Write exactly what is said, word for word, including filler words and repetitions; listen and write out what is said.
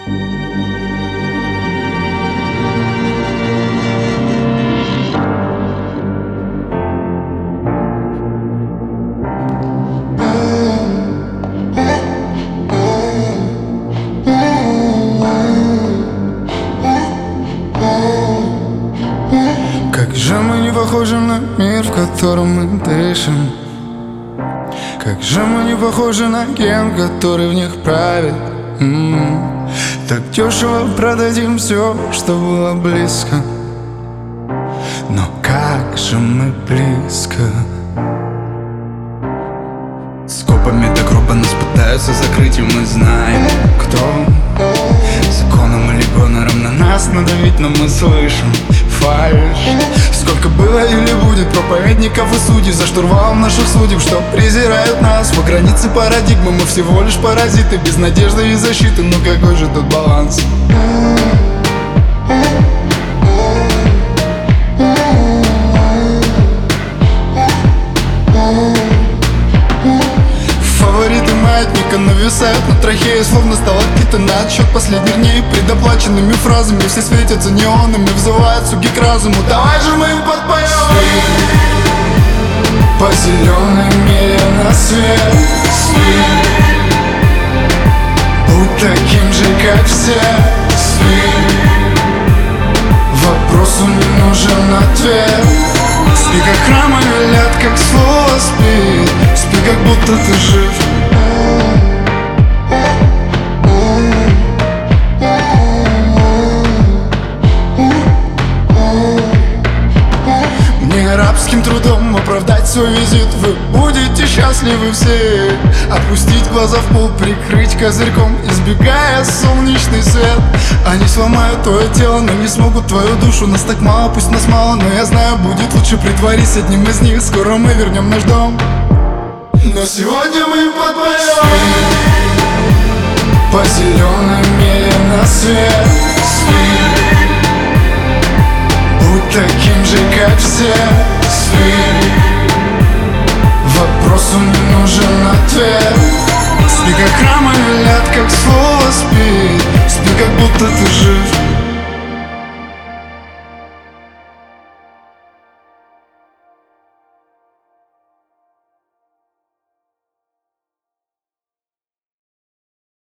Как же мы не похожи на мир, в котором мы дышим. Как же мы не похожи на ген, который в них правит. М-м-м. Так дешево продадим все, что было близко. Но как же мы близко. Скопами так грубо нас пытаются закрыть, и мы знаем, кто законом или гонором на нас надавить, но мы слышим фальшь. Сколько было или будет проповедников и судей за штурвалом наших судеб, что презирают нас. По границе парадигмы мы всего лишь паразиты, без надежды и защиты. Но какой же тут баланс? Фавориты маятника нависают на трахее, словно сталактиты на отсчет последних дней. Предоплаченными фразами все светятся неонами, взывают суги к разуму. Давай же мы им подпоем. По зеленой мире на свет. Спи. Будь таким же, как все. Спи. Вопросу не нужен ответ. Спи, как храм, и велят, как слово спит. Спи, как будто ты жив. Мне рабским трудом оправдать свой визит. Вы будете счастливы все. Опустить глаза в пол, прикрыть козырьком, избегая солнечный свет. Они сломают твое тело, но не смогут твою душу. Нас так мало, пусть нас мало, но я знаю, будет лучше. Притворись одним из них, скоро мы вернем наш дом. Но сегодня мы подпоем. По зеленой мире на свет. Спи. Будь таким же, как все. Спи. Вопросу не нужен ответ. Спи, как храм, и велят, как слово спит. Спи, как будто ты жив.